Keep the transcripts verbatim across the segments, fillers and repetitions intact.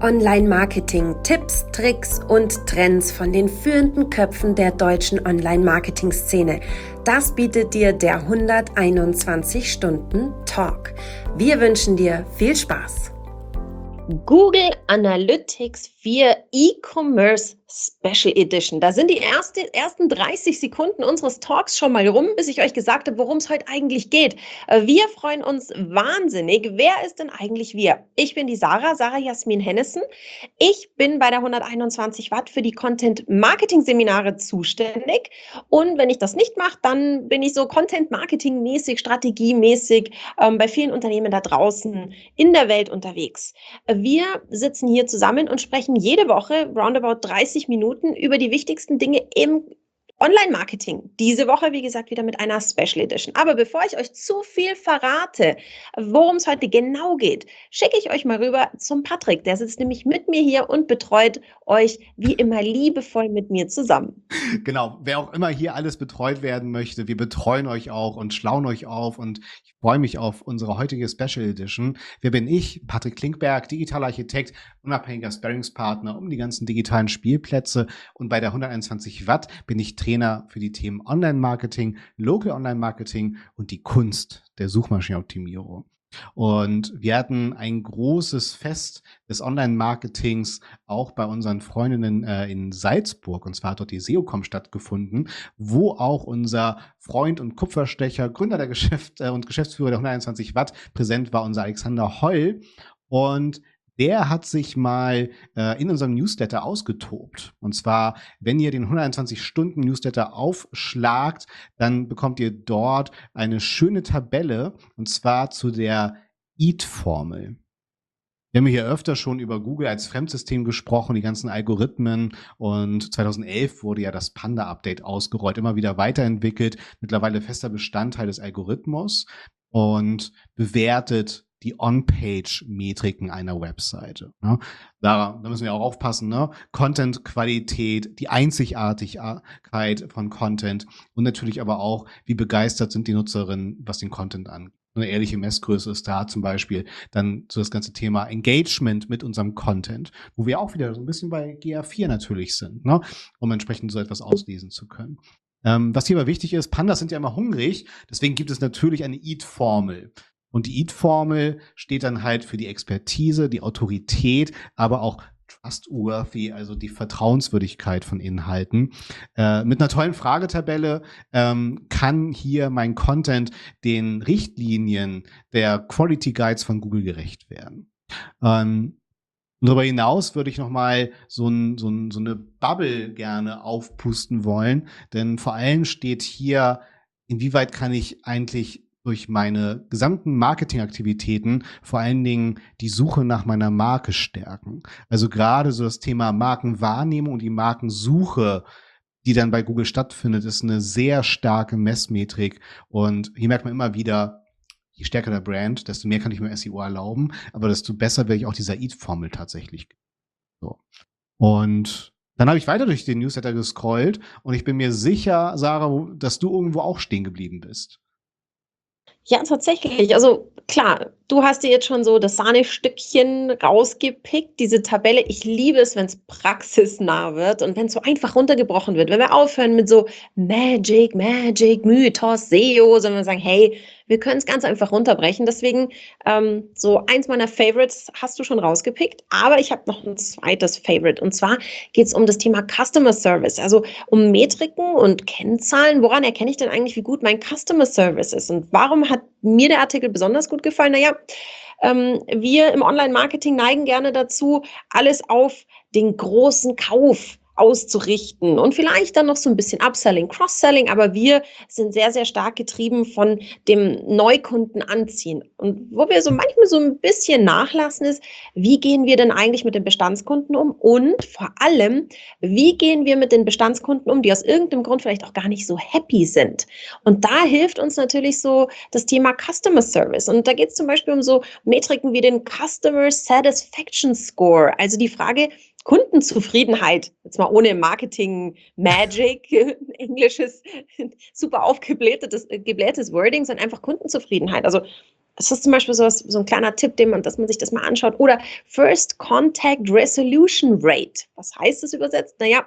Online-Marketing, Tipps, Tricks und Trends von den führenden Köpfen der deutschen Online-Marketing-Szene. Das bietet dir der hunderteinundzwanzig Stunden Talk. Wir wünschen dir viel Spaß. Google Analytics vier E-Commerce Special Edition. Da sind die erste, ersten dreißig Sekunden unseres Talks schon mal rum, bis ich euch gesagt habe, worum es heute eigentlich geht. Wir freuen uns wahnsinnig. Wer ist denn eigentlich wir? Ich bin die Sarah, Sarah Jasmin Hennessen. Ich bin bei der hunderteinundzwanzig Watt für die Content Marketing Seminare zuständig. Und wenn ich das nicht mache, dann bin ich so Content Marketing mäßig, strategiemäßig ähm, bei vielen Unternehmen da draußen in der Welt unterwegs. Wir sitzen hier zusammen und sprechen jede Woche roundabout dreißig Minuten über die wichtigsten Dinge im Online-Marketing. Diese Woche, wie gesagt, wieder mit einer Special Edition. Aber bevor ich euch zu viel verrate, worum es heute genau geht, schicke ich euch mal rüber zum Patrick. Der sitzt nämlich mit mir hier und betreut euch wie immer liebevoll mit mir zusammen. Genau, wer auch immer hier alles betreut werden möchte, wir betreuen euch auch und schlauen euch auf und ich freue mich auf unsere heutige Special Edition. Wer bin ich? Patrick Klinkberg, digitaler Architekt, unabhängiger Sparringspartner um die ganzen digitalen Spielplätze und bei der hunderteinundzwanzig Watt bin ich Trainer für die Themen Online-Marketing, Local Online-Marketing und die Kunst der Suchmaschinenoptimierung. Und wir hatten ein großes Fest des Online-Marketings auch bei unseren Freundinnen äh, in Salzburg. Und zwar hat dort die S E O Komm stattgefunden, wo auch unser Freund und Kupferstecher, Gründer der Geschäft äh, und Geschäftsführer der hunderteinundzwanzig Watt präsent war, unser Alexander Holl. Und der hat sich mal äh, in unserem Newsletter ausgetobt. Und zwar, wenn ihr den hunderteinundzwanzig Stunden Newsletter aufschlagt, dann bekommt ihr dort eine schöne Tabelle, und zwar zu der E A T-Formel. Wir haben hier öfter schon über Google als Fremdsystem gesprochen, die ganzen Algorithmen, und zweitausendelf wurde ja das Panda-Update ausgerollt, immer wieder weiterentwickelt, mittlerweile fester Bestandteil des Algorithmus und bewertet die On-Page-Metriken einer Webseite. Ne? Da, da müssen wir auch aufpassen, ne? Content-Qualität, die Einzigartigkeit von Content und natürlich aber auch, wie begeistert sind die Nutzerinnen, was den Content angeht. Eine ehrliche Messgröße ist da zum Beispiel dann so das ganze Thema Engagement mit unserem Content, wo wir auch wieder so ein bisschen bei G A vier natürlich sind, ne? Um entsprechend so etwas auslesen zu können. Ähm, was hier aber wichtig ist, Pandas sind ja immer hungrig, deswegen gibt es natürlich eine E A T-Formel. Und die E A T-Formel steht dann halt für die Expertise, die Autorität, aber auch trustworthy, also die Vertrauenswürdigkeit von Inhalten. Äh, mit einer tollen Fragetabelle ähm, kann hier mein Content den Richtlinien der Quality Guides von Google gerecht werden. Ähm, Darüber hinaus würde ich nochmal so, ein, so, ein, so eine Bubble gerne aufpusten wollen, denn vor allem steht hier, inwieweit kann ich eigentlich durch meine gesamten Marketingaktivitäten vor allen Dingen die Suche nach meiner Marke stärken. Also gerade so das Thema Markenwahrnehmung und die Markensuche, die dann bei Google stattfindet, ist eine sehr starke Messmetrik. Und hier merkt man immer wieder, je stärker der Brand, desto mehr kann ich mir S E O erlauben, aber desto besser werde ich auch dieser E A T-Formel tatsächlich. So. Und dann habe ich weiter durch den Newsletter gescrollt und ich bin mir sicher, Sarah, dass du irgendwo auch stehen geblieben bist. Ja, tatsächlich. Also klar, du hast dir jetzt schon so das Sahnestückchen rausgepickt, diese Tabelle. Ich liebe es, wenn es praxisnah wird und wenn es so einfach runtergebrochen wird. Wenn wir aufhören mit so Magic, Magic, Mythos, S E O, sondern wir sagen, hey, wir können es ganz einfach runterbrechen. Deswegen ähm, so eins meiner Favorites hast du schon rausgepickt, aber ich habe noch ein zweites Favorite, und zwar geht es um das Thema Customer Service, also um Metriken und Kennzahlen. Woran erkenne ich denn eigentlich, wie gut mein Customer Service ist, und warum hat mir der Artikel besonders gut gefallen? Naja, ähm, wir im Online-Marketing neigen gerne dazu, alles auf den großen Kauf auszurichten und vielleicht dann noch so ein bisschen Upselling, Cross-Selling, aber wir sind sehr, sehr stark getrieben von dem Neukunden anziehen. Und wo wir so manchmal so ein bisschen nachlassen ist, wie gehen wir denn eigentlich mit den Bestandskunden um, und vor allem, wie gehen wir mit den Bestandskunden um, die aus irgendeinem Grund vielleicht auch gar nicht so happy sind. Und da hilft uns natürlich so das Thema Customer Service. Und da geht es zum Beispiel um so Metriken wie den Customer Satisfaction Score, also die Frage, Kundenzufriedenheit, jetzt mal ohne Marketing-Magic, englisches, super aufgeblähtes geblähtes Wording, sondern einfach Kundenzufriedenheit. Also Das ist zum Beispiel so, was, so ein kleiner Tipp, den man, dass man sich das mal anschaut. Oder First Contact Resolution Rate. Was heißt das übersetzt? Naja,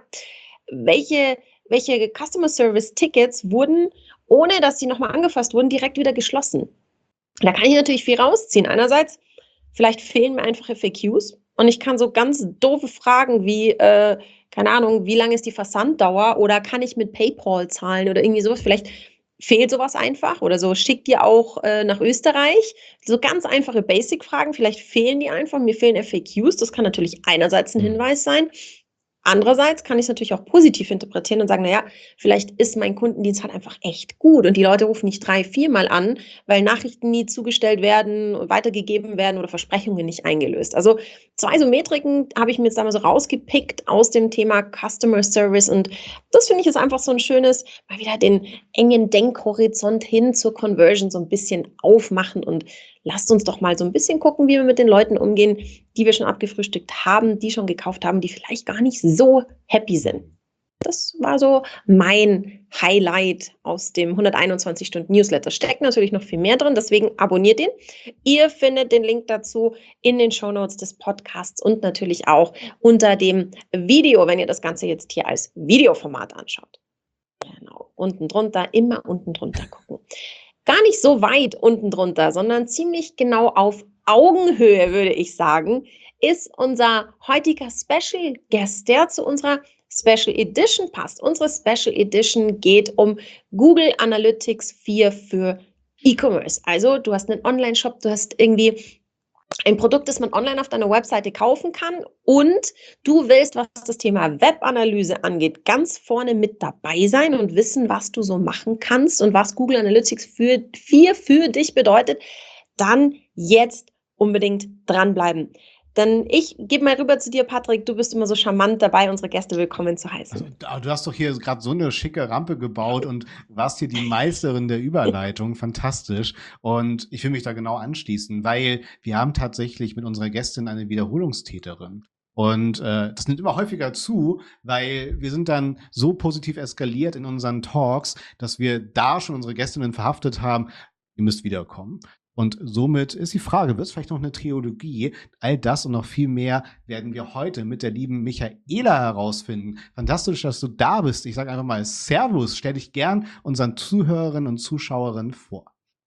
welche, welche Customer Service Tickets wurden, ohne dass sie nochmal angefasst wurden, direkt wieder geschlossen? Da kann ich natürlich viel rausziehen. Einerseits, vielleicht fehlen mir einfach F A Qs und ich kann so ganz doofe Fragen wie, äh, keine Ahnung, wie lange ist die Versanddauer oder kann ich mit PayPal zahlen oder irgendwie sowas. Vielleicht fehlt sowas einfach oder so, schickt ihr auch äh, nach Österreich. So ganz einfache Basic-Fragen, vielleicht fehlen die einfach, mir fehlen F A Qs. Das kann natürlich einerseits ein Hinweis sein. Andererseits kann ich es natürlich auch positiv interpretieren und sagen, naja, vielleicht ist mein Kundendienst halt einfach echt gut und die Leute rufen nicht drei, viermal an, weil Nachrichten nie zugestellt werden, weitergegeben werden oder Versprechungen nicht eingelöst. Also zwei so Metriken habe ich mir jetzt einmal so rausgepickt aus dem Thema Customer Service und das finde ich ist einfach so ein schönes, mal wieder den engen Denkhorizont hin zur Conversion so ein bisschen aufmachen und lasst uns doch mal so ein bisschen gucken, wie wir mit den Leuten umgehen, die wir schon abgefrühstückt haben, die schon gekauft haben, die vielleicht gar nicht so happy sind. Das war so mein Highlight aus dem hunderteinundzwanzig Stunden Newsletter. Steckt natürlich noch viel mehr drin, deswegen abonniert ihn. Ihr findet den Link dazu in den Shownotes des Podcasts und natürlich auch unter dem Video, wenn ihr das Ganze jetzt hier als Videoformat anschaut. Genau, unten drunter, immer unten drunter gucken. Gar nicht so weit unten drunter, sondern ziemlich genau auf Augenhöhe, würde ich sagen, ist unser heutiger Special Guest, der zu unserer Special Edition passt. Unsere Special Edition geht um Google Analytics vier für E-Commerce. Also du hast einen Online-Shop, du hast irgendwie ein Produkt, das man online auf deiner Webseite kaufen kann und du willst, was das Thema Webanalyse angeht, ganz vorne mit dabei sein und wissen, was du so machen kannst und was Google Analytics für, vier für dich bedeutet, dann jetzt unbedingt dranbleiben. Denn ich gebe mal rüber zu dir, Patrick, du bist immer so charmant dabei, unsere Gäste willkommen zu heißen. Also, du hast doch hier gerade so eine schicke Rampe gebaut und warst hier die Meisterin der Überleitung. Fantastisch. Und ich will mich da genau anschließen, weil wir haben tatsächlich mit unserer Gästin eine Wiederholungstäterin. Und äh, das nimmt immer häufiger zu, weil wir sind dann so positiv eskaliert in unseren Talks, dass wir da schon unsere Gästinnen verhaftet haben, ihr müsst wiederkommen. Und somit ist die Frage, wird es vielleicht noch eine Trilogie? All das und noch viel mehr werden wir heute mit der lieben Michaela herausfinden. Fantastisch, dass du da bist. Ich sage einfach mal Servus. Stell dich gern unseren Zuhörerinnen und Zuschauerinnen vor.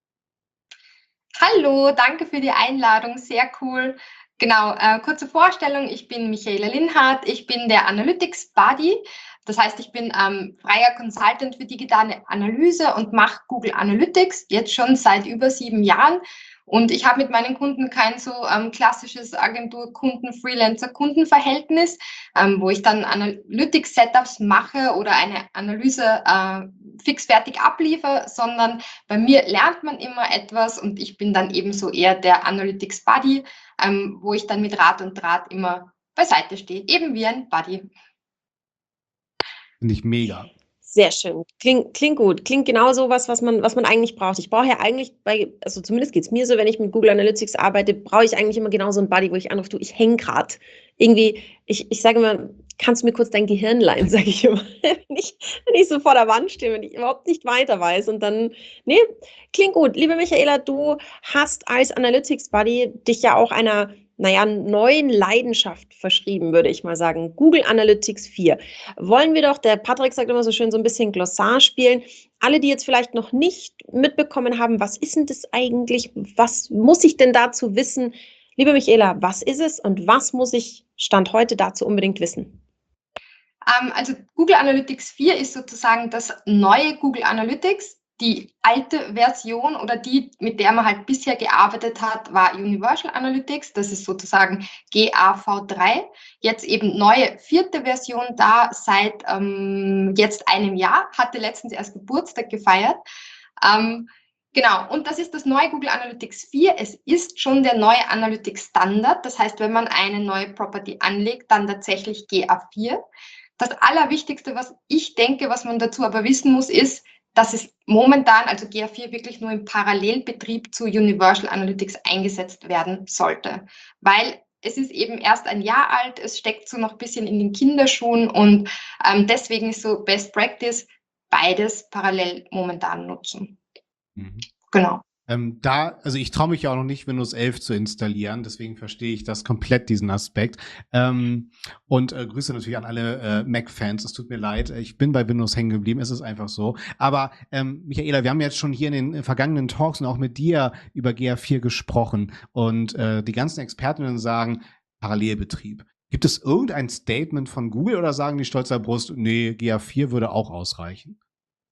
Hallo, danke für die Einladung. Sehr cool. Genau, äh, kurze Vorstellung. Ich bin Michaela Linhardt. Ich bin der Analytics Buddy. Das heißt, ich bin ähm, freier Consultant für digitale Analyse und mache Google Analytics jetzt schon seit über sieben Jahren. Und ich habe mit meinen Kunden kein so ähm, klassisches Agentur-Kunden-, Freelancer-Kundenverhältnis, ähm, wo ich dann Analytics-Setups mache oder eine Analyse äh, fixfertig abliefere, sondern bei mir lernt man immer etwas und ich bin dann ebenso eher der Analytics-Buddy, ähm, wo ich dann mit Rat und Draht immer beiseite stehe, eben wie ein Buddy. Finde ich mega. Sehr schön. Klingt, klingt gut. Klingt genau so was, was man, was man eigentlich braucht. Ich brauche ja eigentlich bei, also zumindest geht es mir so, wenn ich mit Google Analytics arbeite, brauche ich eigentlich immer genau so einen Buddy, wo ich anrufe, du, ich hänge gerade. Irgendwie, ich, ich sage immer, kannst du mir kurz dein Gehirn leihen, sage ich immer. wenn, ich, wenn ich so vor der Wand stehe, wenn ich überhaupt nicht weiter weiß. Und dann, nee, klingt gut. Liebe Michaela, du hast als Analytics Buddy dich ja auch einer naja, neuen Leidenschaft verschrieben, würde ich mal sagen. Google Analytics vier. Wollen wir doch, der Patrick sagt immer so schön, so ein bisschen Glossar spielen. Alle, die jetzt vielleicht noch nicht mitbekommen haben, was ist denn das eigentlich? Was muss ich denn dazu wissen? Liebe Michaela, was ist es und was muss ich Stand heute dazu unbedingt wissen? Ähm, also Google Analytics vier ist sozusagen das neue Google Analytics. Die alte Version oder die, mit der man halt bisher gearbeitet hat, war Universal Analytics. Das ist sozusagen G A V drei. Jetzt eben neue vierte Version da seit ähm, jetzt einem Jahr. Hatte letztens erst Geburtstag gefeiert. Ähm, genau, und das ist das neue Google Analytics vier. Es ist schon der neue Analytics Standard. Das heißt, wenn man eine neue Property anlegt, dann tatsächlich G A vier. Das Allerwichtigste, was ich denke, was man dazu aber wissen muss, ist, dass es momentan, also G A vier, wirklich nur im Parallelbetrieb zu Universal Analytics eingesetzt werden sollte. Weil es ist eben erst ein Jahr alt, es steckt so noch ein bisschen in den Kinderschuhen und ähm, deswegen ist so Best Practice beides parallel momentan nutzen. Mhm. Genau. Ähm, da, also ich traue mich ja auch noch nicht, Windows elf zu installieren, deswegen verstehe ich das komplett, diesen Aspekt. Ähm, und äh, Grüße natürlich an alle äh, Mac-Fans. Es tut mir leid, ich bin bei Windows hängen geblieben, es ist einfach so. Aber ähm, Michaela, wir haben jetzt schon hier in den vergangenen Talks und auch mit dir über G A vier gesprochen und äh, die ganzen Expertinnen sagen, Parallelbetrieb. Gibt es irgendein Statement von Google oder sagen die stolzer Brust, nee, G A vier würde auch ausreichen?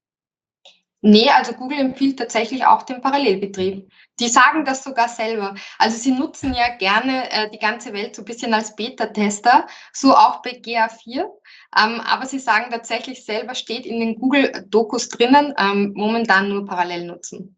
Nee, also Google empfiehlt tatsächlich auch den Parallelbetrieb. Die sagen das sogar selber. Also sie nutzen ja gerne äh, die ganze Welt so ein bisschen als Beta-Tester, so auch bei G A vier. Ähm, aber sie sagen tatsächlich selber, steht in den Google-Dokus drinnen, ähm, momentan nur parallel nutzen.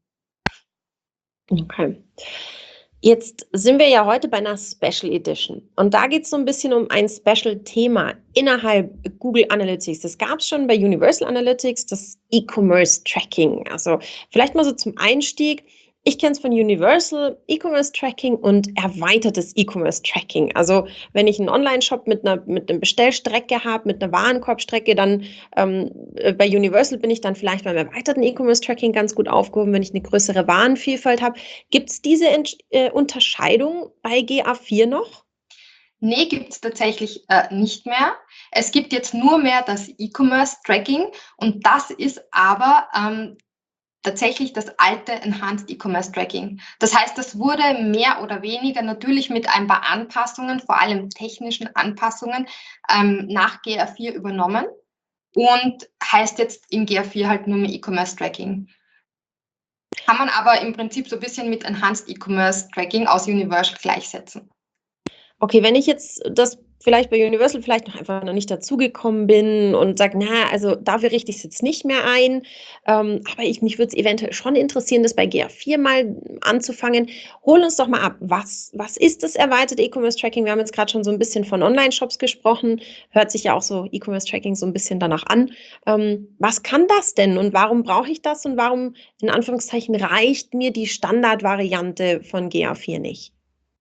Okay. Jetzt sind wir ja heute bei einer Special Edition und da geht es so ein bisschen um ein Special-Thema innerhalb Google Analytics. Das gab es schon bei Universal Analytics, das E-Commerce Tracking. Also vielleicht mal so zum Einstieg. Ich kenne es von Universal E-Commerce Tracking und erweitertes E-Commerce Tracking. Also wenn ich einen Online-Shop mit einer mit einer Bestellstrecke habe, mit einer Warenkorbstrecke, dann ähm, bei Universal bin ich dann vielleicht beim erweiterten E-Commerce Tracking ganz gut aufgehoben, wenn ich eine größere Warenvielfalt habe. Gibt es diese äh, Unterscheidung bei G A vier noch? Nee, gibt es tatsächlich äh, nicht mehr. Es gibt jetzt nur mehr das E-Commerce Tracking und das ist aber ähm, tatsächlich das alte Enhanced E-Commerce Tracking. Das heißt, das wurde mehr oder weniger natürlich mit ein paar Anpassungen, vor allem technischen Anpassungen, ähm, nach G A vier übernommen und heißt jetzt in G A vier halt nur mehr E-Commerce Tracking. Kann man aber im Prinzip so ein bisschen mit Enhanced E-Commerce Tracking aus Universal gleichsetzen. Okay, wenn ich jetzt das vielleicht bei Universal vielleicht noch einfach noch nicht dazugekommen bin und sage, na, also dafür richte ich es jetzt nicht mehr ein, ähm, aber ich, mich würde es eventuell schon interessieren, das bei G A vier mal anzufangen. Hol uns doch mal ab, was, was ist das erweiterte E-Commerce-Tracking? Wir haben jetzt gerade schon so ein bisschen von Online-Shops gesprochen, hört sich ja auch so E-Commerce-Tracking so ein bisschen danach an. Ähm, was kann das denn und warum brauche ich das und warum, in Anführungszeichen, reicht mir die Standardvariante von G A vier nicht?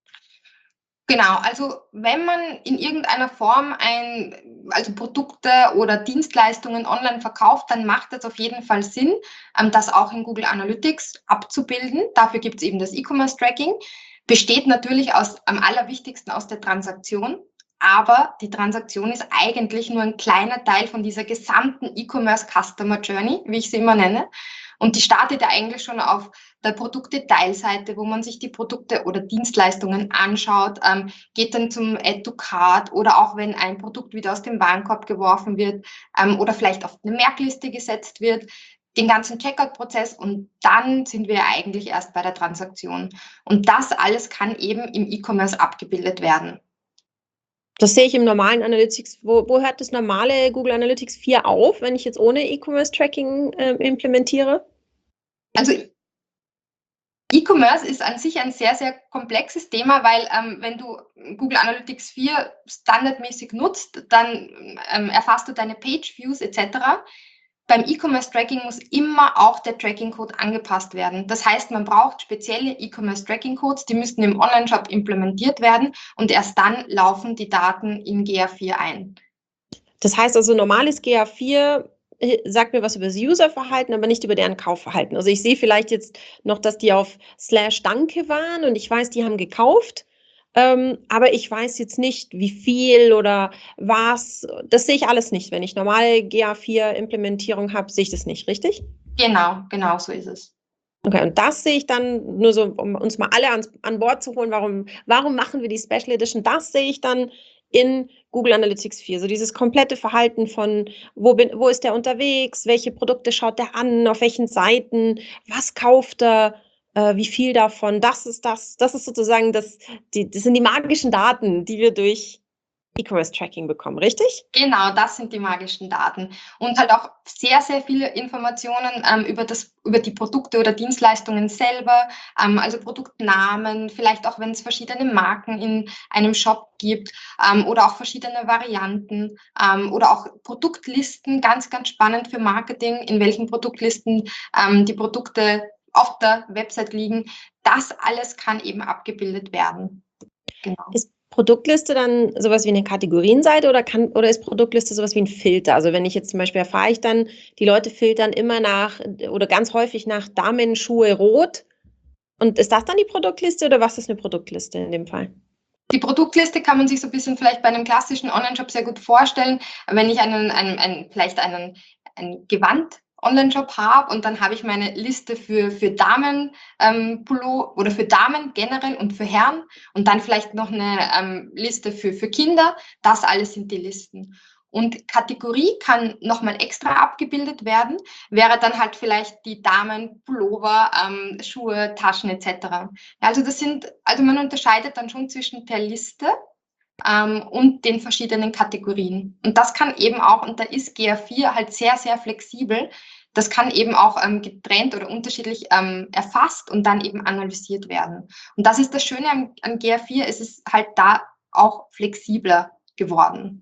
Genau, also wenn man in irgendeiner Form ein, also Produkte oder Dienstleistungen online verkauft, dann macht es auf jeden Fall Sinn, ähm, das auch in Google Analytics abzubilden. Dafür gibt es eben das E-Commerce Tracking. Besteht natürlich aus, am allerwichtigsten aus der Transaktion, aber die Transaktion ist eigentlich nur ein kleiner Teil von dieser gesamten E-Commerce Customer Journey, wie ich sie immer nenne. Und die startet ja eigentlich schon auf der Produktdetailseite, wo man sich die Produkte oder Dienstleistungen anschaut, ähm, geht dann zum Add to Cart oder auch wenn ein Produkt wieder aus dem Warenkorb geworfen wird ähm, oder vielleicht auf eine Merkliste gesetzt wird, den ganzen Checkout-Prozess und dann sind wir eigentlich erst bei der Transaktion. Und das alles kann eben im E-Commerce abgebildet werden. Das sehe ich im normalen Analytics. Wo, wo hört das normale Google Analytics vier auf, wenn ich jetzt ohne E-Commerce Tracking äh, implementiere? Also E-Commerce ist an sich ein sehr, sehr komplexes Thema, weil ähm, wenn du Google Analytics vier standardmäßig nutzt, dann ähm, erfasst du deine Page-Views et cetera. Beim E-Commerce-Tracking muss immer auch der Tracking-Code angepasst werden. Das heißt, man braucht spezielle E-Commerce-Tracking-Codes, die müssten im Online-Shop implementiert werden und erst dann laufen die Daten in G A vier ein. Das heißt also, normales G A vier sagt mir was über das Userverhalten, aber nicht über deren Kaufverhalten. Also ich sehe vielleicht jetzt noch, dass die auf Slash Danke waren und ich weiß, die haben gekauft, ähm, aber ich weiß jetzt nicht, wie viel oder was. Das sehe ich alles nicht. Wenn ich normale G A vier Implementierung habe, sehe ich das nicht, richtig? Genau, genau so ist es. Okay, und das sehe ich dann nur so, um uns mal alle ans, an Bord zu holen, warum, warum machen wir die Special Edition? Das sehe ich dann in Google Analytics vier. So dieses komplette Verhalten von, wo, bin, wo ist der unterwegs, welche Produkte schaut der an, auf welchen Seiten, was kauft er, äh, wie viel davon, das ist das, das ist sozusagen das, die, das sind die magischen Daten, die wir durch E-Commerce Tracking bekommen, richtig? Genau, das sind die magischen Daten. Und halt auch sehr, sehr viele Informationen ähm, über, das, über die Produkte oder Dienstleistungen selber, ähm, also Produktnamen, vielleicht auch, wenn es verschiedene Marken in einem Shop gibt ähm, oder auch verschiedene Varianten ähm, oder auch Produktlisten, ganz, ganz spannend für Marketing, in welchen Produktlisten ähm, die Produkte auf der Website liegen. Das alles kann eben abgebildet werden. Genau. Ist Produktliste dann sowas wie eine Kategorienseite oder kann oder ist Produktliste sowas wie ein Filter? Also wenn ich jetzt zum Beispiel erfahre ich dann, die Leute filtern immer nach oder ganz häufig nach Damenschuhe rot, Und ist das dann die Produktliste oder was ist eine Produktliste in dem Fall? Die Produktliste kann man sich so ein bisschen vielleicht bei einem klassischen Onlineshop sehr gut vorstellen. Wenn ich einen, einen, einen vielleicht einen, einen Gewand-Onlineshop habe und dann habe ich meine Liste für, für Damen ähm, Pullo oder für Damen generell und für Herren und dann vielleicht noch eine ähm, Liste für, für Kinder. Das alles sind die Listen. Und Kategorie kann nochmal extra abgebildet werden, wäre dann halt vielleicht die Damen, Pullover, ähm, Schuhe, Taschen et cetera. Ja, also das sind, also man unterscheidet dann schon zwischen der Liste ähm, und den verschiedenen Kategorien. Und das kann eben auch, und da ist G A vier halt sehr, sehr flexibel, das kann eben auch ähm, getrennt oder unterschiedlich ähm, erfasst und dann eben analysiert werden. Und das ist das Schöne an, an G A vier, es ist halt da auch flexibler geworden.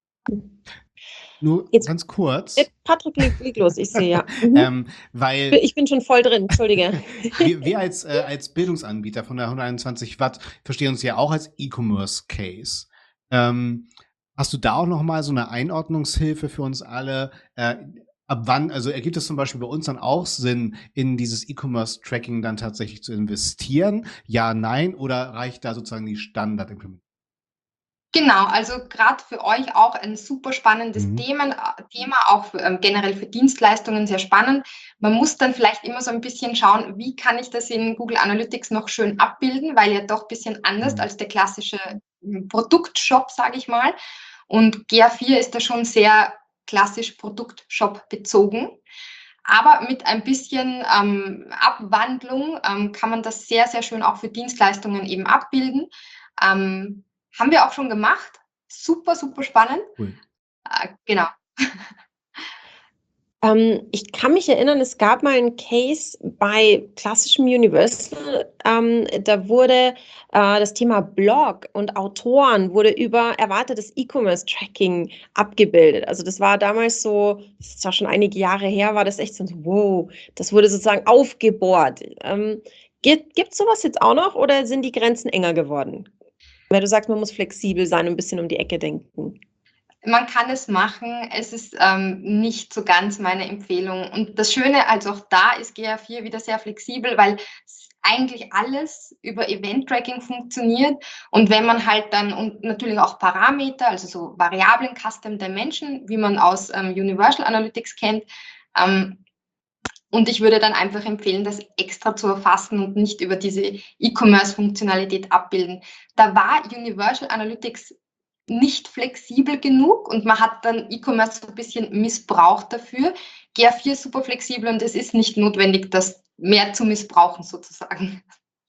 Nur Jetzt- ganz kurz, Äh, Patrick, leg, leg los, ich sehe ja. Mhm. ähm, weil Ich bin schon voll drin, entschuldige. wir, wir als, äh, als Bildungsanbieter von der hunderteinundzwanzig Watt verstehen uns ja auch als E-Commerce-Case. Ähm, hast du da auch noch mal so eine Einordnungshilfe für uns alle? Äh, ab wann, also ergibt es zum Beispiel bei uns dann auch Sinn, in dieses E-Commerce-Tracking dann tatsächlich zu investieren? Ja, nein? Oder reicht da sozusagen die Standardimplementierung? Genau, also gerade für euch auch ein super spannendes Mhm. Themen, äh, Thema, auch für, ähm, generell für Dienstleistungen sehr spannend. Man muss dann vielleicht immer so ein bisschen schauen, wie kann ich das in Google Analytics noch schön abbilden, weil ja doch ein bisschen anders Mhm. als der klassische m, Produktshop, sage ich mal. Und G A vier ist da schon sehr klassisch Produktshop bezogen. Aber mit ein bisschen ähm, Abwandlung ähm, kann man das sehr, sehr schön auch für Dienstleistungen eben abbilden. Ähm, haben wir auch schon gemacht. Super, super spannend. Cool. Äh, genau. Ähm, ich kann mich erinnern, es gab mal einen Case bei klassischem Universal. Ähm, da wurde äh, das Thema Blog und Autoren wurde über erwartetes E-Commerce-Tracking abgebildet. Also das war damals so, das ist zwar schon einige Jahre her, war das echt so, wow, das wurde sozusagen aufgebohrt. Ähm, gibt es sowas jetzt auch noch oder sind die Grenzen enger geworden? Weil du sagst, man muss flexibel sein und ein bisschen um die Ecke denken. Man kann es machen, es ist ähm, nicht so ganz meine Empfehlung. Und das Schöne, also auch da ist G A vier wieder sehr flexibel, weil eigentlich alles über Event-Tracking funktioniert. Und wenn man halt dann, und natürlich auch Parameter, also so Variablen, Custom Dimension, wie man aus ähm, Universal Analytics kennt, ähm, und ich würde dann einfach empfehlen, das extra zu erfassen und nicht über diese E-Commerce-Funktionalität abbilden. Da war Universal Analytics nicht flexibel genug und man hat dann E-Commerce so ein bisschen missbraucht dafür. G A vier ist super flexibel und es ist nicht notwendig, das mehr zu missbrauchen sozusagen.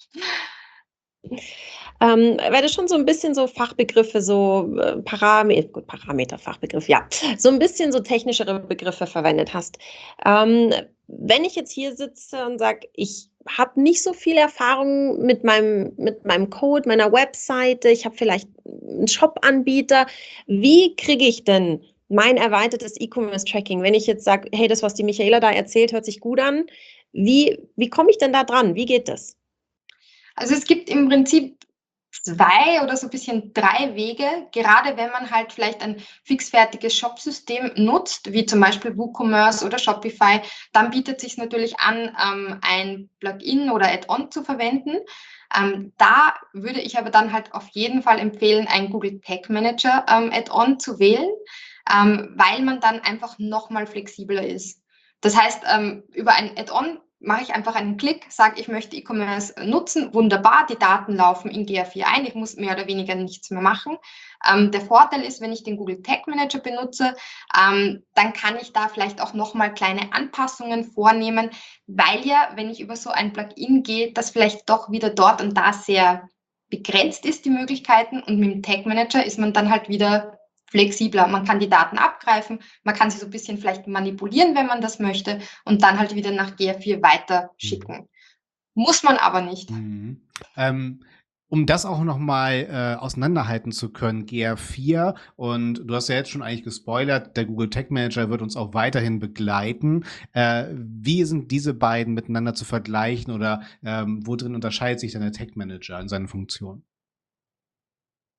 Ähm, weil du schon so ein bisschen so Fachbegriffe, so äh, Parameter, gut, Parameter, Fachbegriff, ja, so ein bisschen so technischere Begriffe verwendet hast. Ähm, wenn ich jetzt hier sitze und sage, ich habe nicht so viel Erfahrung mit meinem, mit meinem Code, meiner Webseite, ich habe vielleicht einen Shop-Anbieter, wie kriege ich denn mein erweitertes E-Commerce-Tracking, wenn ich jetzt sage, hey, das, was die Michaela da erzählt, hört sich gut an, wie, wie komme ich denn da dran? Wie geht das? Also es gibt im Prinzip zwei oder so ein bisschen drei Wege, gerade wenn man halt vielleicht ein fixfertiges Shopsystem nutzt, wie zum Beispiel WooCommerce oder Shopify, dann bietet sich natürlich an, ähm, ein Plugin oder Add-on zu verwenden. Ähm, da würde ich aber dann halt auf jeden Fall empfehlen, ein Google Tag Manager ähm, Add-on zu wählen, ähm, weil man dann einfach nochmal flexibler ist. Das heißt, ähm, über ein Add-on mache ich einfach einen Klick, sage, ich möchte E-Commerce nutzen, wunderbar, die Daten laufen in G A vier ein, ich muss mehr oder weniger nichts mehr machen. Ähm, der Vorteil ist, wenn ich den Google Tag Manager benutze, ähm, dann kann ich da vielleicht auch nochmal kleine Anpassungen vornehmen, weil ja, wenn ich über so ein Plugin gehe, das vielleicht doch wieder dort und da sehr begrenzt ist, die Möglichkeiten, und mit dem Tag Manager ist man dann halt wieder flexibler. Man kann die Daten abgreifen, man kann sie so ein bisschen vielleicht manipulieren, wenn man das möchte, und dann halt wieder nach G A vier weiter schicken. Muss man aber nicht. Mhm. Ähm, um das auch noch mal äh, auseinanderhalten zu können, G A vier, und du hast ja jetzt schon eigentlich gespoilert, der Google Tag Manager wird uns auch weiterhin begleiten. Äh, wie sind diese beiden miteinander zu vergleichen oder ähm, wo drin unterscheidet sich denn der Tag Manager in seinen Funktionen?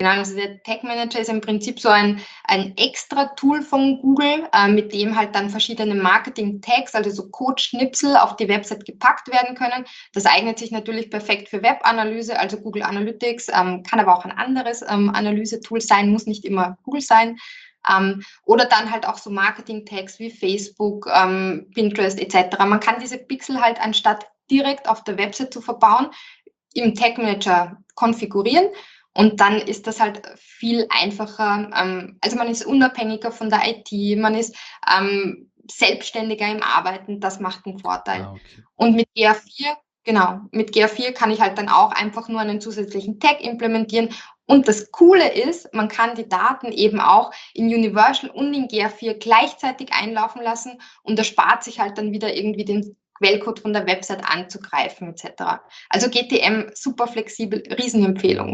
Genau, also der Tag Manager ist im Prinzip so ein, ein extra Tool von Google, äh, mit dem halt dann verschiedene Marketing-Tags, also so Code-Schnipsel auf die Website gepackt werden können. Das eignet sich natürlich perfekt für Web-Analyse, also Google Analytics, ähm, kann aber auch ein anderes ähm, Analyse-Tool sein, muss nicht immer Google sein. Ähm, oder dann halt auch so Marketing-Tags wie Facebook, ähm, Pinterest et cetera. Man kann diese Pixel halt anstatt direkt auf der Website zu verbauen, im Tag Manager konfigurieren. Und dann ist das halt viel einfacher. Ähm, also man ist unabhängiger von der I T, man ist ähm, selbstständiger im Arbeiten, das macht einen Vorteil. Ah, okay. Und mit G A vier, genau, mit G A vier kann ich halt dann auch einfach nur einen zusätzlichen Tag implementieren. Und das Coole ist, man kann die Daten eben auch in Universal und in G A vier gleichzeitig einlaufen lassen und das spart sich halt dann wieder irgendwie den Quellcode von der Website anzugreifen et cetera. Also G T M super flexibel, Riesenempfehlung.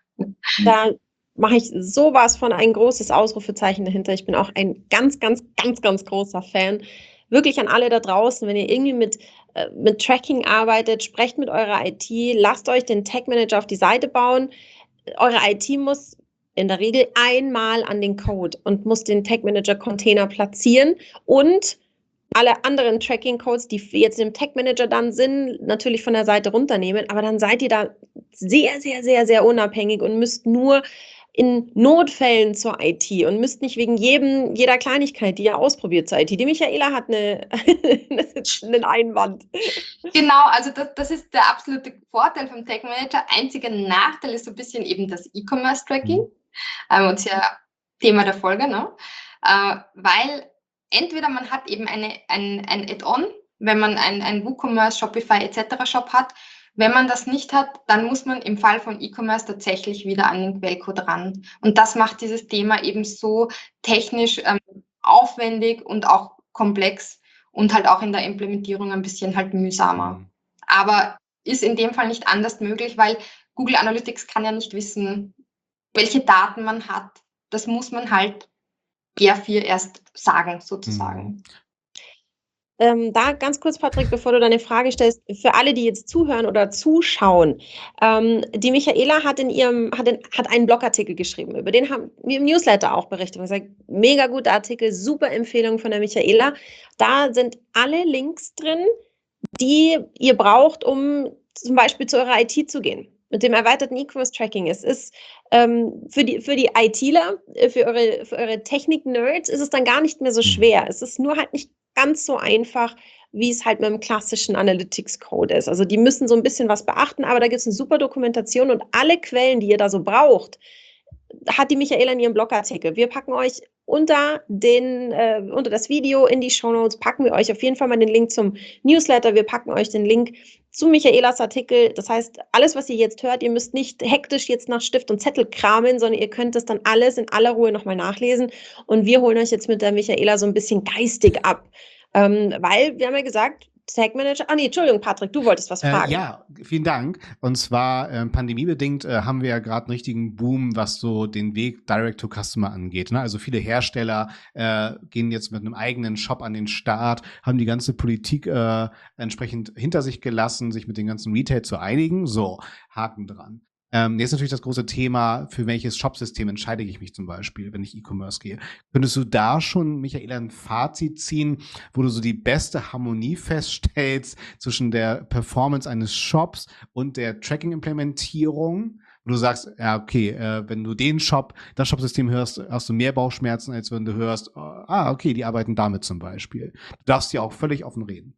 Da mache ich sowas von ein großes Ausrufezeichen dahinter. Ich bin auch ein ganz, ganz, ganz, ganz großer Fan. Wirklich an alle da draußen, wenn ihr irgendwie mit, äh, mit Tracking arbeitet, sprecht mit eurer I T, lasst euch den Tag Manager auf die Seite bauen. Eure I T muss in der Regel einmal an den Code und muss den Tag Manager Container platzieren und alle anderen Tracking-Codes, die jetzt im Tag Manager dann sind, natürlich von der Seite runternehmen, aber dann seid ihr da sehr, sehr, sehr, sehr unabhängig und müsst nur in Notfällen zur I T und müsst nicht wegen jedem, jeder Kleinigkeit, die ihr ausprobiert zur I T. Die Michaela hat eine, einen Einwand. Genau, also das, das ist der absolute Vorteil vom Tag Manager. Einziger Nachteil ist so ein bisschen eben das E-Commerce-Tracking. Mhm. Ähm, und ja Thema der Folge, ne? Äh, weil entweder man hat eben eine, ein, ein Add-on, wenn man ein, ein WooCommerce, Shopify et cetera Shop hat. Wenn man das nicht hat, dann muss man im Fall von E-Commerce tatsächlich wieder an den Quellcode ran. Und das macht dieses Thema eben so technisch ähm, aufwendig und auch komplex und halt auch in der Implementierung ein bisschen halt mühsamer. Mhm. Aber ist in dem Fall nicht anders möglich, weil Google Analytics kann ja nicht wissen, welche Daten man hat. Das muss man halt G A vier erst sagen, sozusagen. Mhm. Ähm, da ganz kurz, Patrick, bevor du deine Frage stellst, für alle, die jetzt zuhören oder zuschauen, ähm, die Michaela hat in ihrem, hat, in, hat einen Blogartikel geschrieben, über den haben wir im Newsletter auch berichtet. Ich sage, mega guter Artikel, super Empfehlung von der Michaela. Da sind alle Links drin, die ihr braucht, um zum Beispiel zu eurer I T zu gehen. Mit dem erweiterten E-Commerce-Tracking. Es ist ähm, für die, für die ITler, für eure, für eure Technik-Nerds ist es dann gar nicht mehr so schwer. Es ist nur halt nicht ganz so einfach, wie es halt mit dem klassischen Analytics-Code ist. Also die müssen so ein bisschen was beachten, aber da gibt es eine super Dokumentation und alle Quellen, die ihr da so braucht, hat die Michaela in ihrem Blogartikel. Wir packen euch unter, den, äh, unter das Video in die Shownotes, packen wir euch auf jeden Fall mal den Link zum Newsletter. Wir packen euch den Link zu Michaelas Artikel. Das heißt, alles, was ihr jetzt hört, ihr müsst nicht hektisch jetzt nach Stift und Zettel kramen, sondern ihr könnt das dann alles in aller Ruhe nochmal nachlesen. Und wir holen euch jetzt mit der Michaela so ein bisschen geistig ab. Ähm, weil, wir haben ja gesagt, Tag Manager. Ah nee, Entschuldigung, Patrick, du wolltest was fragen. Äh, ja, vielen Dank. Und zwar äh, pandemiebedingt äh, haben wir ja gerade einen richtigen Boom, was so den Weg Direct to Customer angeht. Ne? Also viele Hersteller äh, gehen jetzt mit einem eigenen Shop an den Start, haben die ganze Politik äh, entsprechend hinter sich gelassen, sich mit den ganzen Retail zu einigen. So, Haken dran. Ähm, jetzt natürlich das große Thema, für welches Shopsystem entscheide ich mich zum Beispiel, wenn ich E-Commerce gehe. Könntest du da schon, Michaela, ein Fazit ziehen, wo du so die beste Harmonie feststellst zwischen der Performance eines Shops und der Tracking-Implementierung? Wo du sagst, ja, okay, äh, wenn du den Shop, das Shopsystem hörst, hast du mehr Bauchschmerzen, als wenn du hörst, oh, ah, okay, die arbeiten damit zum Beispiel. Du darfst ja auch völlig offen reden.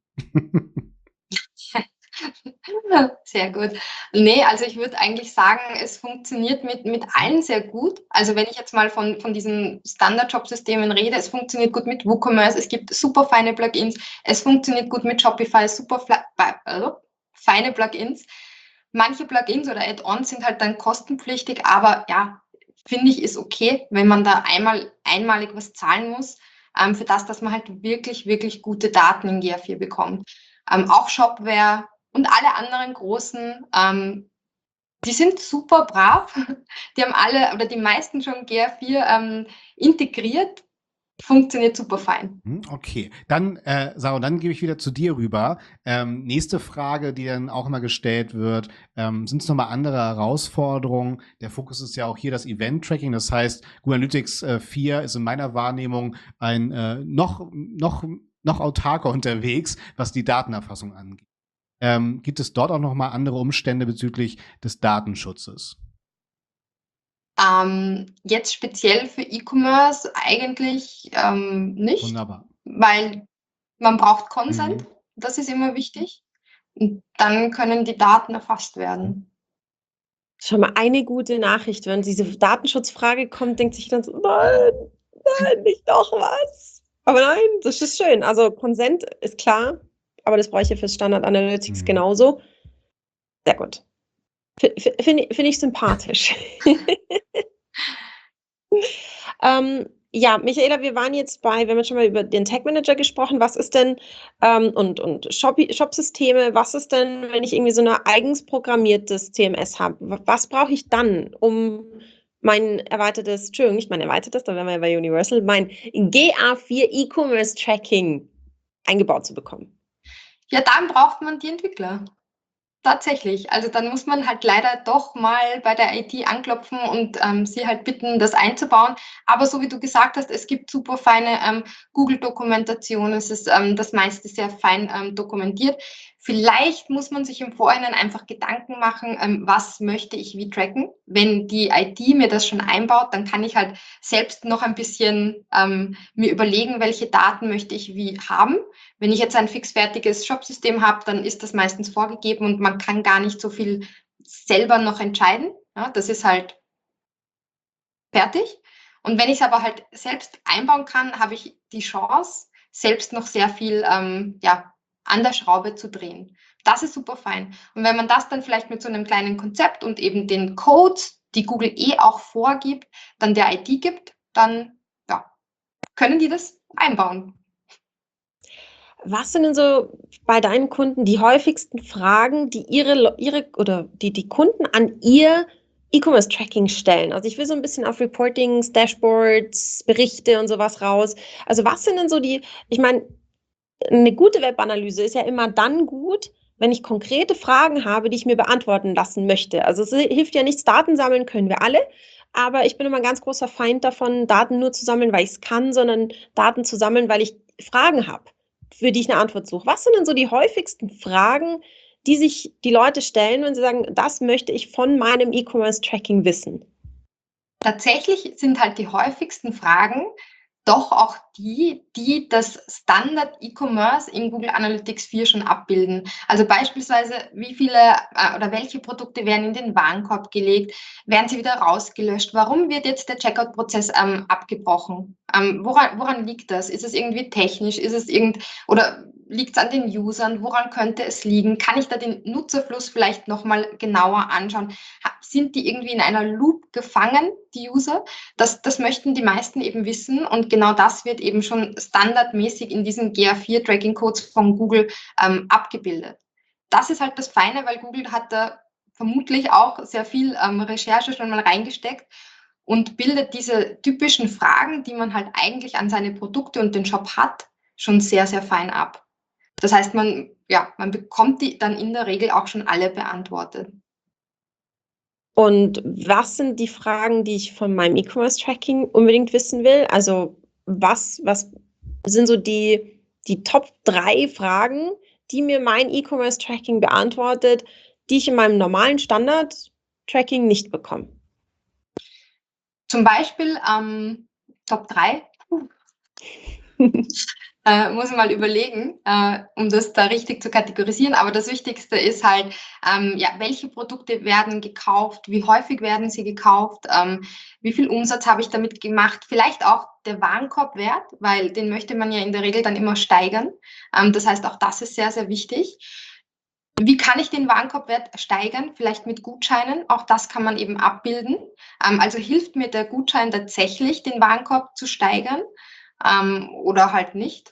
Sehr gut. Nee, also ich würde eigentlich sagen, es funktioniert mit, mit allen sehr gut. Also wenn ich jetzt mal von, von diesen Standard-Shop-Systemen rede, es funktioniert gut mit WooCommerce, es gibt super feine Plugins, es funktioniert gut mit Shopify, super also feine Plugins. Manche Plugins oder Add-ons sind halt dann kostenpflichtig, aber ja, finde ich, ist okay, wenn man da einmal einmalig was zahlen muss, ähm, für das, dass man halt wirklich, wirklich gute Daten in G A vier bekommt. Ähm, auch Shopware und alle anderen großen, ähm, die sind super brav. Die haben alle oder die meisten schon G A vier ähm, integriert. funktioniert super fein. Hm, Okay, dann, äh, Sarah, dann gebe ich wieder zu dir rüber. Ähm, nächste Frage, die dann auch immer gestellt wird, ähm, sind es nochmal andere Herausforderungen? Der Fokus ist ja auch hier das Event-Tracking. Das heißt, Google Analytics äh, vier ist in meiner Wahrnehmung ein äh, noch, noch, noch autarker unterwegs, was die Datenerfassung angeht. Ähm, gibt es dort auch nochmal andere Umstände bezüglich des Datenschutzes? Ähm, jetzt speziell für E-Commerce eigentlich ähm, nicht, Wunderbar. weil man braucht Consent, Mhm. das ist immer wichtig. Und dann können die Daten erfasst werden. Schon mal eine gute Nachricht, wenn diese Datenschutzfrage kommt, denkt sich dann so, nein, nein, nicht doch was. Aber nein, das ist schön. Also Consent ist klar, aber das brauche ich ja fürs Standard Analytics Mhm. genauso. Sehr gut. F- f- Finde find ich sympathisch. ähm, ja, Michaela, wir waren jetzt bei, wir haben jetzt schon mal über den Tag Manager gesprochen. Was ist denn, ähm, und, und Shop, Shop-Systeme, was ist denn, wenn ich irgendwie so ein eigens programmiertes C M S habe? Was brauche ich dann, um mein erweitertes, Entschuldigung, nicht mein erweitertes, da wären wir ja bei Universal, mein G A vier E-Commerce Tracking eingebaut zu bekommen? Ja, dann braucht man die Entwickler. Tatsächlich. Also dann muss man halt leider doch mal bei der I T anklopfen und ähm, sie halt bitten, das einzubauen. Aber so wie du gesagt hast, es gibt super feine ähm, Google-Dokumentation. Es ist ähm, das meiste sehr fein ähm, dokumentiert. Vielleicht muss man sich im Vorhinein einfach Gedanken machen, ähm, was möchte ich wie tracken. Wenn die I T mir das schon einbaut, dann kann ich halt selbst noch ein bisschen ähm, mir überlegen, welche Daten möchte ich wie haben. Wenn ich jetzt ein fixfertiges Shopsystem habe, dann ist das meistens vorgegeben und man kann gar nicht so viel selber noch entscheiden. Ja, das ist halt fertig. Und wenn ich es aber halt selbst einbauen kann, habe ich die Chance, selbst noch sehr viel ähm, ja, an der Schraube zu drehen. Das ist super fein. Und wenn man das dann vielleicht mit so einem kleinen Konzept und eben den Codes, die Google eh auch vorgibt, dann der I T gibt, dann ja, können die das einbauen. Was sind denn so bei deinen Kunden die häufigsten Fragen, die ihre, ihre oder die, die Kunden an ihr E-Commerce-Tracking stellen? Also ich will so ein bisschen auf Reportings, Dashboards, Berichte und sowas raus. Also was sind denn so die, ich meine, eine gute Webanalyse ist ja immer dann gut, wenn ich konkrete Fragen habe, die ich mir beantworten lassen möchte. Also es hilft ja nichts, Daten sammeln können wir alle, aber ich bin immer ein ganz großer Feind davon, Daten nur zu sammeln, weil ich es kann, sondern Daten zu sammeln, weil ich Fragen habe, für die ich eine Antwort suche. Was sind denn so die häufigsten Fragen, die sich die Leute stellen, wenn sie sagen, das möchte ich von meinem E-Commerce-Tracking wissen? Tatsächlich sind halt die häufigsten Fragen doch auch die, die das Standard E-Commerce in Google Analytics vier schon abbilden. Also beispielsweise, wie viele äh, oder welche Produkte werden in den Warenkorb gelegt, werden sie wieder rausgelöscht, warum wird jetzt der Checkout-Prozess ähm, abgebrochen? Ähm, woran, woran liegt das? Ist es irgendwie technisch? Ist es irgend oder liegt es an den Usern? Woran könnte es liegen? Kann ich da den Nutzerfluss vielleicht nochmal genauer anschauen? Sind die irgendwie in einer Loop gefangen, die User? Das, das möchten die meisten eben wissen und genau das wird eben schon standardmäßig in diesen G A vier Tracking Codes von Google ähm, abgebildet. Das ist halt das Feine, weil Google hat da vermutlich auch sehr viel ähm, Recherche schon mal reingesteckt und bildet diese typischen Fragen, die man halt eigentlich an seine Produkte und den Shop hat, schon sehr, sehr fein ab. Das heißt, man, ja, man bekommt die dann in der Regel auch schon alle beantwortet. Und was sind die Fragen, die ich von meinem E-Commerce-Tracking unbedingt wissen will? Also was, was sind so die, die Top drei Fragen, die mir mein E-Commerce-Tracking beantwortet, die ich in meinem normalen Standard-Tracking nicht bekomme? Zum Beispiel ähm, Top drei. Äh, muss man mal überlegen, äh, um das da richtig zu kategorisieren. Aber das Wichtigste ist halt, ähm, ja, welche Produkte werden gekauft, wie häufig werden sie gekauft, ähm, wie viel Umsatz habe ich damit gemacht, vielleicht auch der Warenkorbwert, weil den möchte man ja in der Regel dann immer steigern. Ähm, das heißt, auch das ist sehr, sehr wichtig. Wie kann ich den Warenkorbwert steigern? Vielleicht mit Gutscheinen. Auch das kann man eben abbilden. Ähm, also hilft mir der Gutschein tatsächlich, den Warenkorb zu steigern ähm, oder halt nicht?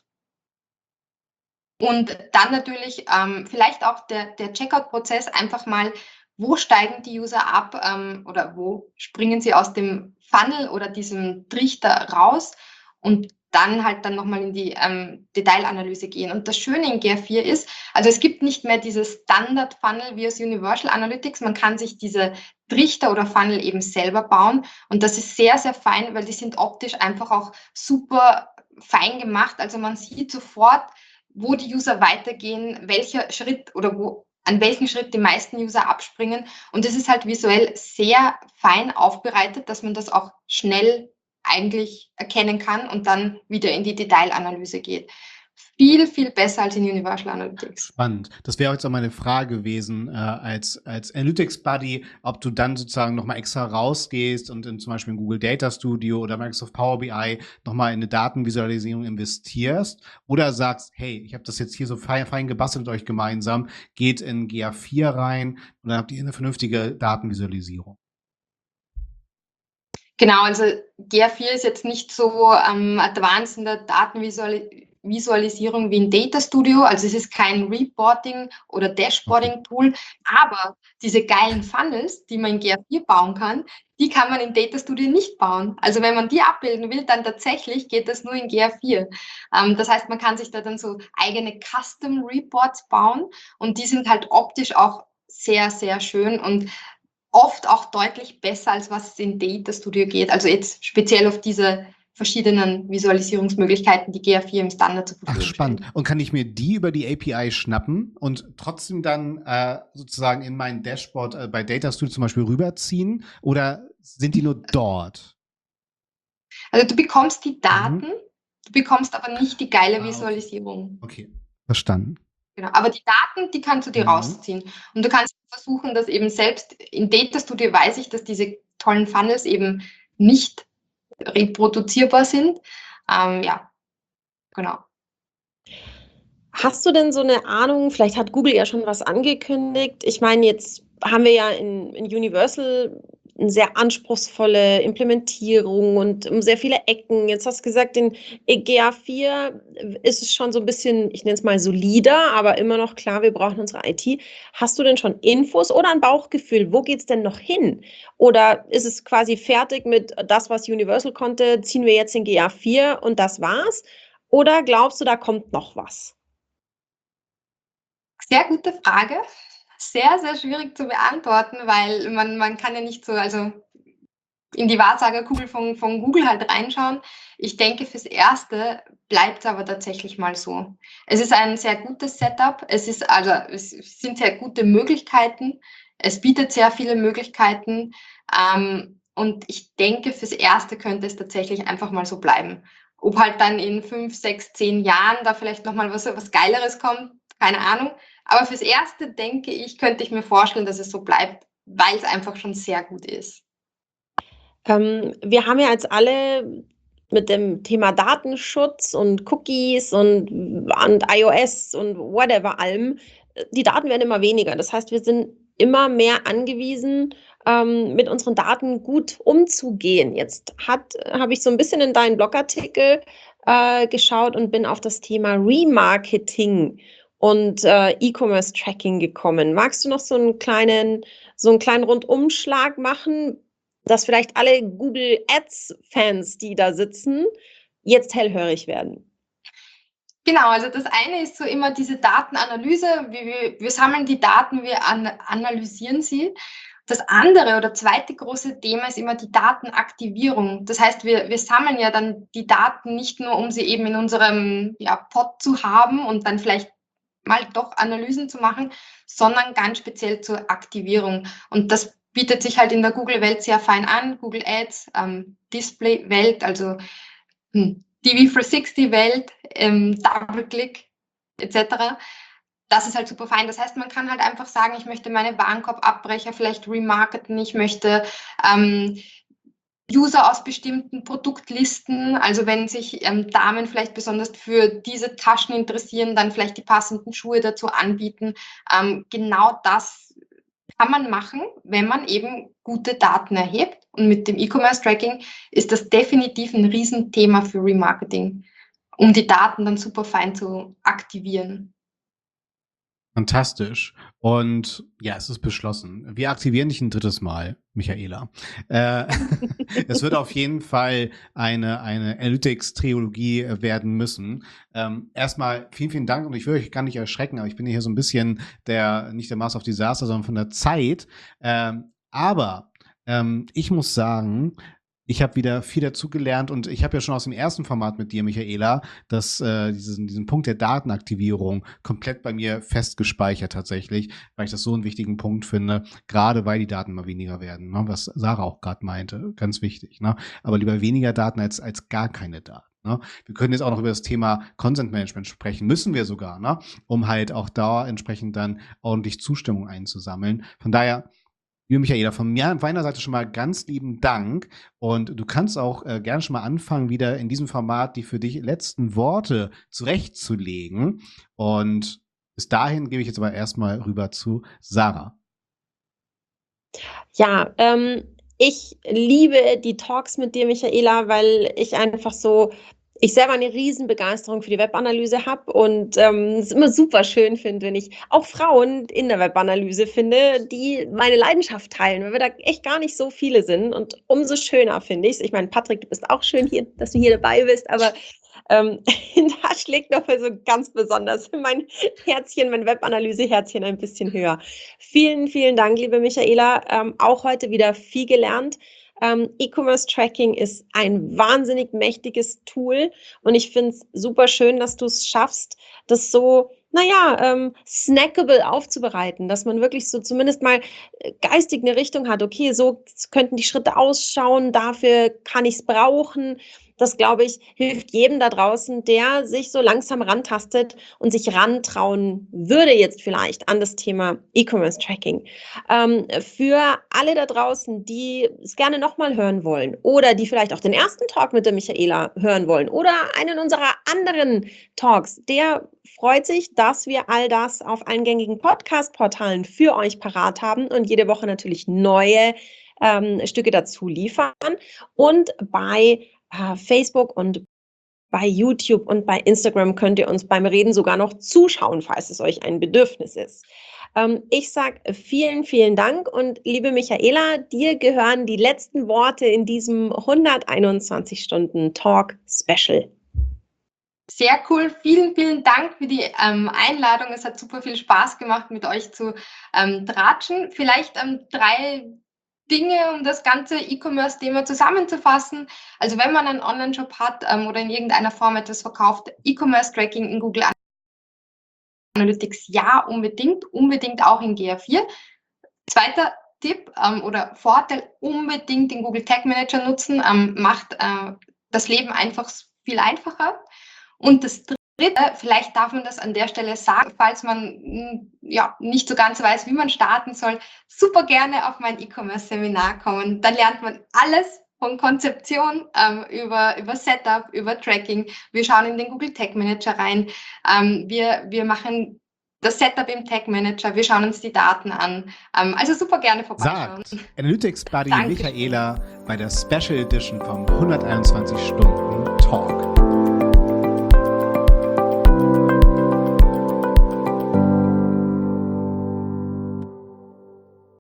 Und dann natürlich ähm, vielleicht auch der, der Checkout-Prozess einfach mal, wo steigen die User ab ähm, oder wo springen sie aus dem Funnel oder diesem Trichter raus? Und dann halt dann nochmal in die ähm, Detailanalyse gehen. Und das Schöne in G A vier ist, also es gibt nicht mehr dieses Standard-Funnel wie aus Universal Analytics, man kann sich diese Trichter oder Funnel eben selber bauen und das ist sehr, sehr fein, weil die sind optisch einfach auch super fein gemacht, also man sieht sofort, wo die User weitergehen, welcher Schritt oder wo, an welchen Schritt die meisten User abspringen und es ist halt visuell sehr fein aufbereitet, dass man das auch schnell eigentlich erkennen kann und dann wieder in die Detailanalyse geht. Viel, viel besser als in Universal Analytics. Spannend. Das wäre jetzt auch meine Frage gewesen, äh, als, als Analytics Buddy, ob du dann sozusagen nochmal extra rausgehst und in zum Beispiel in Google Data Studio oder Microsoft Power B I nochmal in eine Datenvisualisierung investierst oder sagst, hey, ich habe das jetzt hier so fein, fein gebastelt mit euch gemeinsam, geht in G A vier rein und dann habt ihr eine vernünftige Datenvisualisierung. Genau, also G A vier ist jetzt nicht so ähm, advanced in der Datenvisualisierung wie in Data Studio, also es ist kein Reporting- oder Dashboarding-Tool, aber diese geilen Funnels, die man in G A vier bauen kann, die kann man in Data Studio nicht bauen. Also wenn man die abbilden will, dann tatsächlich geht das nur in G A vier. Ähm, das heißt, man kann sich da dann so eigene Custom Reports bauen und die sind halt optisch auch sehr, sehr schön und oft auch deutlich besser, als was in Data Studio geht. Also jetzt speziell auf diese verschiedenen Visualisierungsmöglichkeiten, die G A vier im Standard zur Verfügung Ach, spannend. stellen. Und kann ich mir die über die A P I schnappen und trotzdem dann äh, sozusagen in mein Dashboard äh, bei Data Studio zum Beispiel rüberziehen? Oder sind die nur dort? Also du bekommst die Daten, Mhm. du bekommst aber nicht die geile Ah, okay. Visualisierung. Okay, verstanden. Genau. Aber die Daten, die kannst du dir Mhm. rausziehen. Und du kannst versuchen, dass eben selbst in Data Studio weiß ich, dass diese tollen Funnels eben nicht reproduzierbar sind. Ähm, ja, genau. Hast du denn so eine Ahnung, vielleicht hat Google ja schon was angekündigt. Ich meine, jetzt haben wir ja in, in Universal eine sehr anspruchsvolle Implementierung und um sehr viele Ecken. Jetzt hast du gesagt, in G A vier ist es schon so ein bisschen, ich nenne es mal solider, aber immer noch klar, wir brauchen unsere I T. Hast du denn schon Infos oder ein Bauchgefühl? Wo geht es denn noch hin? Oder ist es quasi fertig mit das, was Universal konnte, ziehen wir jetzt in G A vier und das war's? Oder glaubst du, da kommt noch was? Sehr gute Frage. Sehr, sehr schwierig zu beantworten, weil man, man kann ja nicht so, also in die Wahrsagerkugel von, von Google halt reinschauen. Ich denke, fürs Erste bleibt es aber tatsächlich mal so. Es ist ein sehr gutes Setup. Es ist, also, es sind sehr gute Möglichkeiten. Es bietet sehr viele Möglichkeiten. Ähm, und ich denke, fürs Erste könnte es tatsächlich einfach mal so bleiben. Ob halt dann in fünf, sechs, zehn Jahren da vielleicht nochmal was, was Geileres kommt, keine Ahnung. Aber fürs Erste denke ich, könnte ich mir vorstellen, dass es so bleibt, weil es einfach schon sehr gut ist. Ähm, wir haben ja jetzt alle mit dem Thema Datenschutz und Cookies und, und iOS und whatever allem, die Daten werden immer weniger. Das heißt, wir sind immer mehr angewiesen, ähm, mit unseren Daten gut umzugehen. Jetzt hat, habe ich so ein bisschen in deinen Blogartikel äh, geschaut und bin auf das Thema Remarketing und äh, E-Commerce-Tracking gekommen. Magst du noch so einen kleinen, so einen kleinen Rundumschlag machen, dass vielleicht alle Google Ads-Fans, die da sitzen, jetzt hellhörig werden? Genau, also das eine ist so immer diese Datenanalyse. Wir, wir, wir sammeln die Daten, wir an, analysieren sie. Das andere oder zweite große Thema ist immer die Datenaktivierung. Das heißt, wir, wir sammeln ja dann die Daten nicht nur, um sie eben in unserem ja, Pod zu haben und dann vielleicht mal doch Analysen zu machen, sondern ganz speziell zur Aktivierung. Und das bietet sich halt in der Google-Welt sehr fein an. Google Ads, ähm, Display-Welt, also hm, T V dreihundertsechzig-Welt, ähm, Double-Click et cetera. Das ist halt super fein. Das heißt, man kann halt einfach sagen, ich möchte meine Warenkorbabbrecher vielleicht remarketen, ich möchte ähm, User aus bestimmten Produktlisten, also wenn sich ähm, Damen vielleicht besonders für diese Taschen interessieren, dann vielleicht die passenden Schuhe dazu anbieten. Ähm, genau das kann man machen, wenn man eben gute Daten erhebt. Und mit dem E-Commerce-Tracking ist das definitiv ein Riesenthema für Remarketing, um die Daten dann super fein zu aktivieren. Fantastisch. Und ja, es ist beschlossen. Wir aktivieren dich ein drittes Mal, Michaela. Äh, es wird auf jeden Fall eine, eine Analytics-Trilogie werden müssen. Ähm, erstmal vielen, vielen Dank und ich will euch gar nicht erschrecken, aber ich bin hier so ein bisschen der, nicht der Master of Disaster, sondern von der Zeit. Ähm, aber ähm, ich muss sagen, ich habe wieder viel dazugelernt und ich habe ja schon aus dem ersten Format mit dir, Michaela, dass äh, diesen, diesen Punkt der Datenaktivierung komplett bei mir festgespeichert tatsächlich, weil ich das so einen wichtigen Punkt finde, gerade weil die Daten mal weniger werden, ne? Was Sarah auch gerade meinte, ganz wichtig. Ne? Aber lieber weniger Daten als, als gar keine Daten. Ne? Wir können jetzt auch noch über das Thema Consent Management sprechen, müssen wir sogar, ne? Um halt auch da entsprechend dann ordentlich Zustimmung einzusammeln. Von daher, liebe Michaela, von mir, von meiner Seite schon mal ganz lieben Dank. Und du kannst auch äh, gerne schon mal anfangen, wieder in diesem Format die für dich letzten Worte zurechtzulegen. Und bis dahin gebe ich jetzt aber erstmal rüber zu Sarah. Ja, ähm, ich liebe die Talks mit dir, Michaela, weil ich einfach so, ich selber eine Riesenbegeisterung für die Webanalyse habe und ähm, es immer super schön finde, wenn ich auch Frauen in der Webanalyse finde, die meine Leidenschaft teilen, weil wir da echt gar nicht so viele sind und umso schöner finde ich es. Ich meine, Patrick, du bist auch schön hier, dass du hier dabei bist, aber ähm, da schlägt noch mal so ganz besonders mein Herzchen, mein Webanalyse-Herzchen ein bisschen höher. Vielen, vielen Dank, liebe Michaela. Ähm, auch heute wieder viel gelernt. Ähm, E-Commerce-Tracking ist ein wahnsinnig mächtiges Tool und ich finde es super schön, dass du es schaffst, das so, naja, ähm, snackable aufzubereiten, dass man wirklich so zumindest mal äh, geistig eine Richtung hat. Okay, so könnten die Schritte ausschauen, dafür kann ich es brauchen. Das, glaube ich, hilft jedem da draußen, der sich so langsam rantastet und sich rantrauen würde jetzt vielleicht an das Thema E-Commerce-Tracking. Ähm, für alle da draußen, die es gerne nochmal hören wollen oder die vielleicht auch den ersten Talk mit der Michaela hören wollen oder einen unserer anderen Talks, der freut sich, dass wir all das auf allen gängigen Podcast-Portalen für euch parat haben und jede Woche natürlich neue ähm, Stücke dazu liefern. Und bei Facebook und bei YouTube und bei Instagram könnt ihr uns beim Reden sogar noch zuschauen, falls es euch ein Bedürfnis ist. Ähm, ich sage vielen, vielen Dank und liebe Michaela, dir gehören die letzten Worte in diesem hunderteinundzwanzig Stunden Talk Special. Sehr cool. Vielen, vielen Dank für die ähm, Einladung. Es hat super viel Spaß gemacht, mit euch zu ähm, tratschen. Vielleicht ähm, drei Dinge, um das ganze E-Commerce-Thema zusammenzufassen. Also wenn man einen Online-Shop hat ähm, oder in irgendeiner Form etwas verkauft, E-Commerce-Tracking in Google Analytics, ja, unbedingt, unbedingt auch in G A vier. Zweiter Tipp ähm, oder Vorteil, unbedingt den Google Tag Manager nutzen, ähm, macht äh, das Leben einfach viel einfacher. Und das Dritte, vielleicht darf man das an der Stelle sagen, falls man ja nicht so ganz weiß, wie man starten soll, super gerne auf mein E-Commerce-Seminar kommen. Da lernt man alles von Konzeption ähm, über, über Setup, über Tracking. Wir schauen in den Google Tag Manager rein. Ähm, wir, wir machen das Setup im Tag Manager. Wir schauen uns die Daten an. Ähm, also super gerne vorbeischauen. Sagt Analytics Buddy Michaela bei der Special Edition vom hunderteinundzwanzig Stunden Talk.